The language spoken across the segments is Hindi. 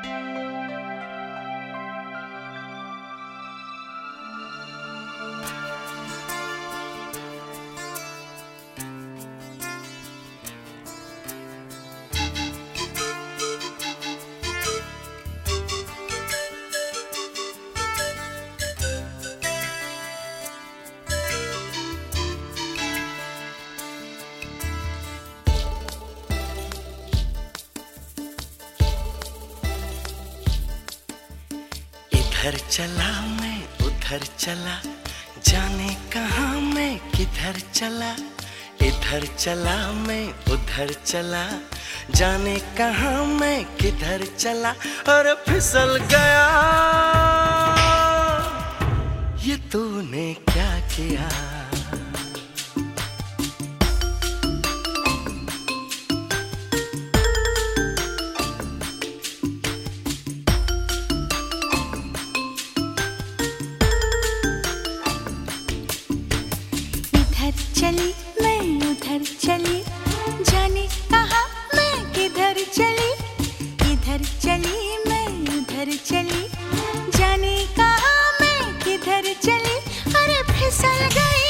इधर चला मैं उधर चला, जाने कहाँ मैं किधर चला। इधर चला मैं उधर चला, जाने कहाँ मैं किधर चला। और फिसल गया, ये तूने क्या किया। चली मैं उधर चली, जाने कहाँ मैं किधर चली। इधर चली मैं उधर चली, जाने कहाँ मैं किधर चली। अरे फिसल गई,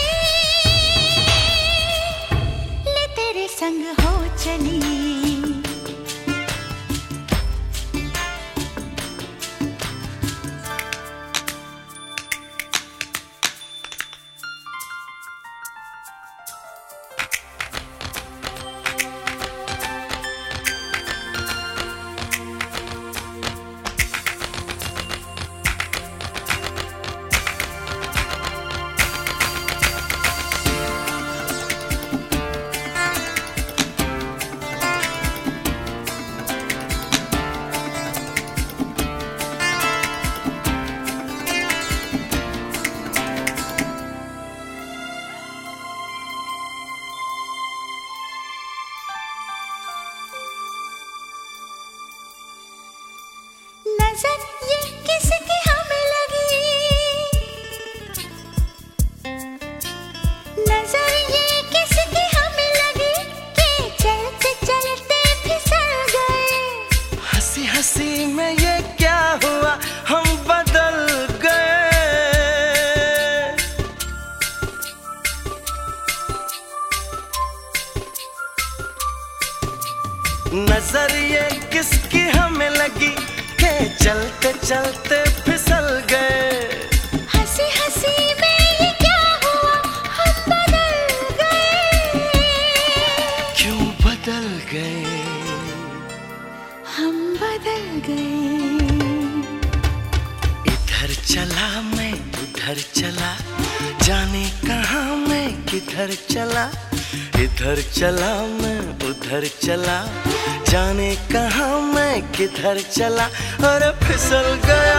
ले तेरे संग हो चली। नजर ये किसकी हमें लगी, नजर ये किसकी हमें लगी कि चलते चलते फिसल गए। हंसी हंसी में ये क्या हुआ, हम बदल गए। नजर ये किसकी हमें लगी, चलते चलते फिसल गए। हंसी हंसी में ये क्या हुआ, हम बदल गए। क्यों बदल गए, हम बदल गए। इधर चला मैं उधर चला, जाने कहाँ मैं किधर चला। इधर चला मैं उधर चला, जाने कहाँ मैं किधर चला। और फिसल गया,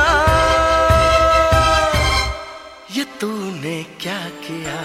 ये तूने क्या किया।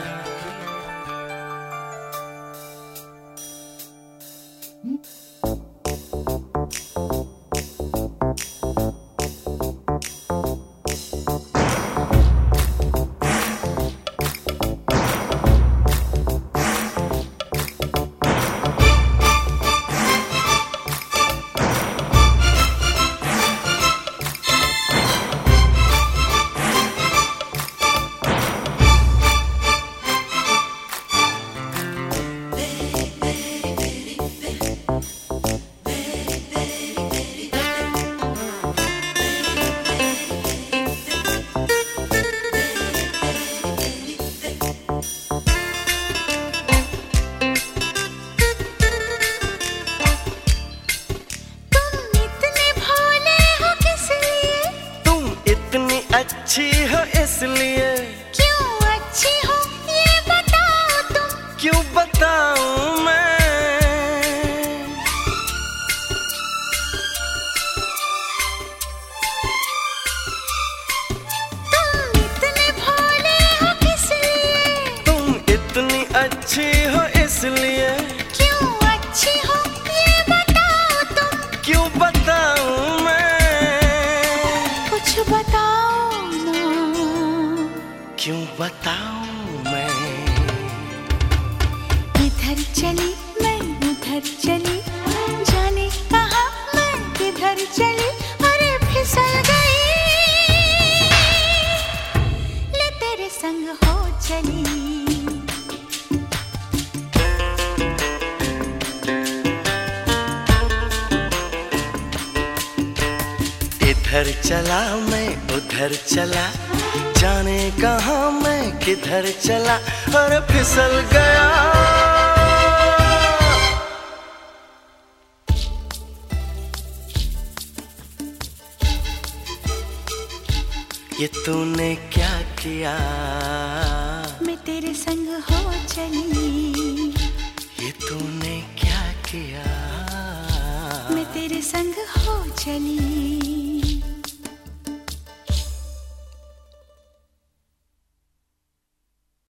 अच्छी हो इसलिए। क्यों अच्छी हो ये बताओ तुम। क्यों बताऊं मैं, तुम इतने भोले हो किस लिए। तुम इतनी अच्छी हो इसलिए। क्यों अच्छी हो ये बताओ तुम। क्यों बताऊं मैं, कुछ बताओ। क्यों बताऊं मैं। इधर चली मैं उधर चली, जाने कहाँ मैं किधर चली। संग हो चली। इधर चला मैं उधर चला, जाने कहाँ मैं किधर चला, और फिसल गया। ये तूने क्या किया, मैं तेरे संग हो चली। ये तूने क्या किया, मैं तेरे संग हो चली।